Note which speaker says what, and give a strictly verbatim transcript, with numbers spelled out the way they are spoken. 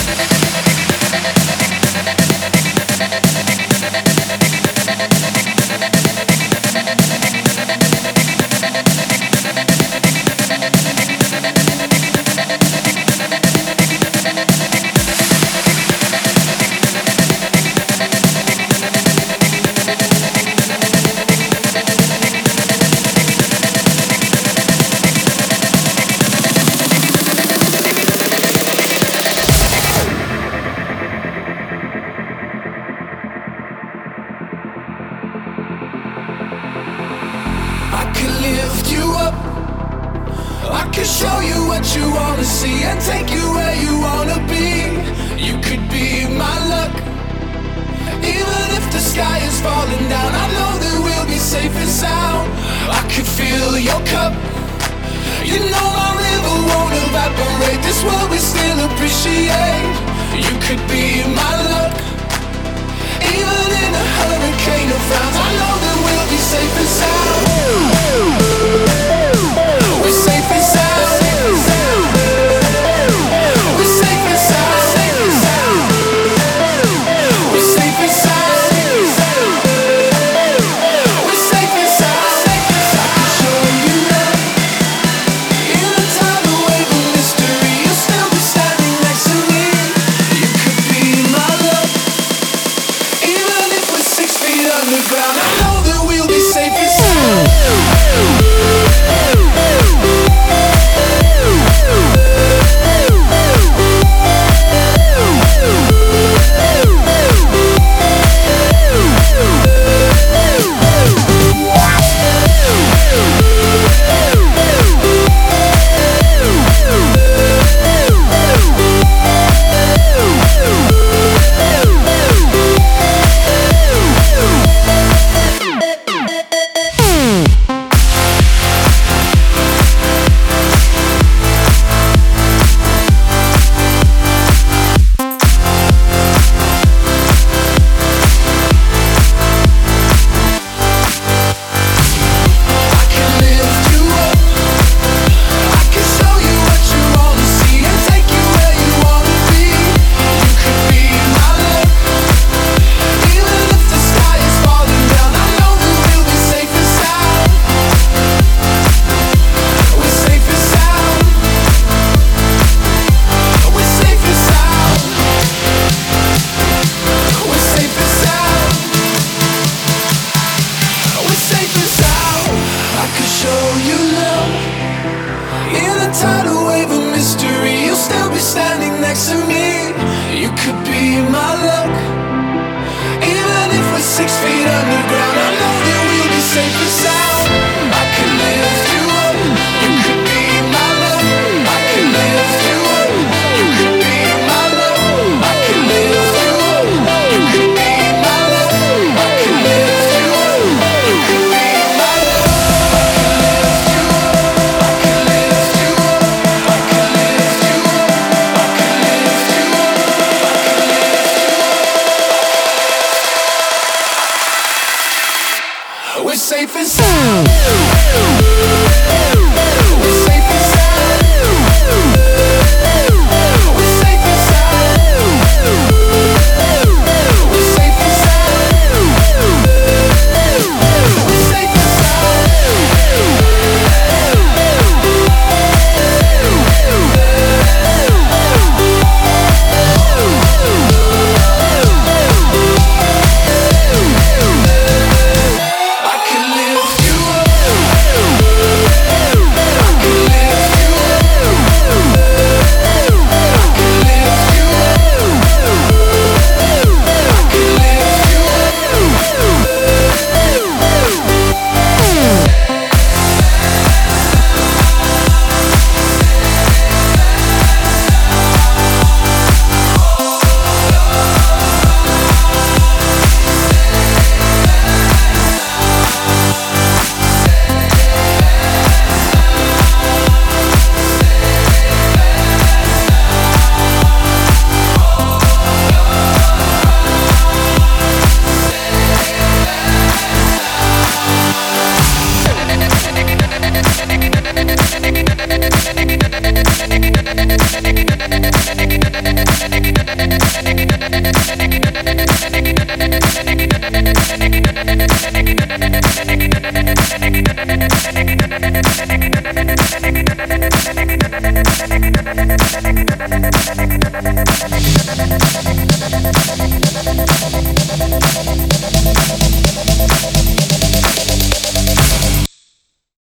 Speaker 1: Show you what you wanna see and take you where you wanna be. You could be my luck. Even if the sky is falling down, I know that we'll be safe and sound. I could feel your cup. You know my river won't evaporate. This world we still appreciate. You could be my luck. Even in a hurricane of frowns, I know that we'll be safe and sound. We're safe and sound. Tidal wave of mystery, you'll still be standing next to me. You could be my luck. Even if we're six feet underground, I know that we'll be safe and sound. I can lift you up. You could be my luck. I can lift you up. You could be my luck. I can lift you up. You could be my luck. I can lift you up. You could be my luck. We're safe and sound.